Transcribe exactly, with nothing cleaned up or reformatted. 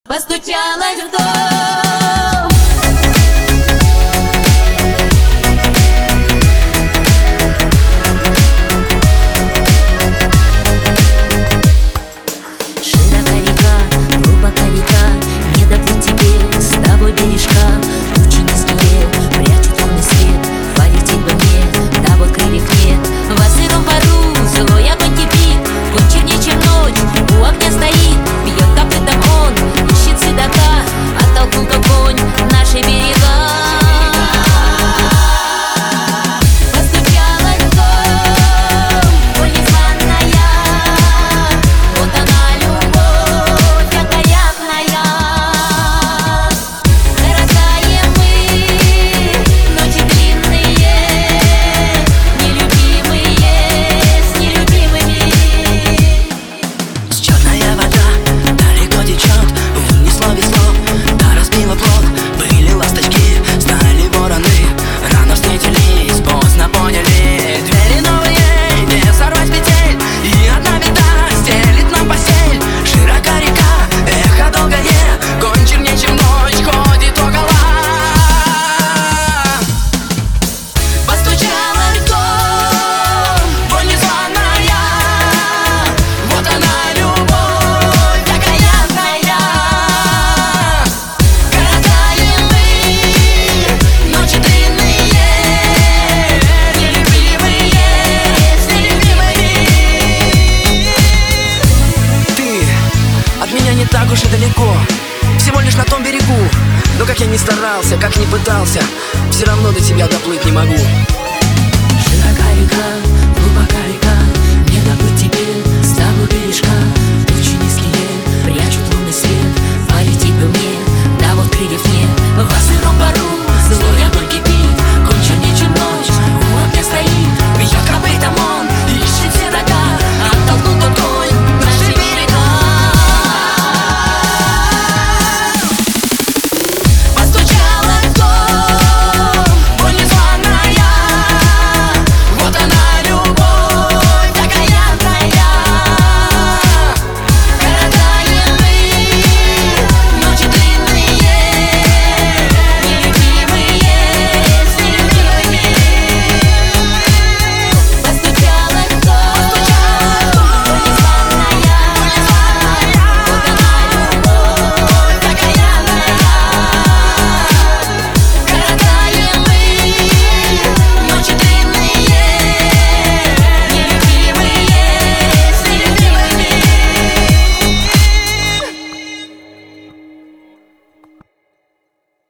Постучалась в дом. Широка река, глубока река, не доплыть тебе с тобой бережка. Тучи низкие прячут лунный свет, полететь бы мне, да вот крыльев нет. Во сыром пару злой огонь кипит, конь чернее, чем ночь, у огня стоит, бьет копытом он, ищет седока, оттолкнул то конь наши берега. Постучалась в дом, боль незваная, вот она любовь окаянная. Коротаем мы ночи длинные, нелюбимые с нелюбимыми. Черная вода далеко течет, унесло весло, да разбило плот. Были ласточки, знали вороны, рано встретились, поздно поняли. Двери новые, не сорвать петель, и одна беда стелит нам постель. Широка река, эхо долгое, конь чернее, чем ночь, ходит около. Постучалась в дом, боль незваная, вот она любовь окаянная. Коротаем мы ночи длинные, нелюбимые с нелюбимыми. Ты от меня не так уж и далеко, всего лишь на том берегу. Но как я ни старался, как ни пытался, все равно до тебя доплыть не могу. Широка река, глубока река, не доплыть тебе с тобой бережка.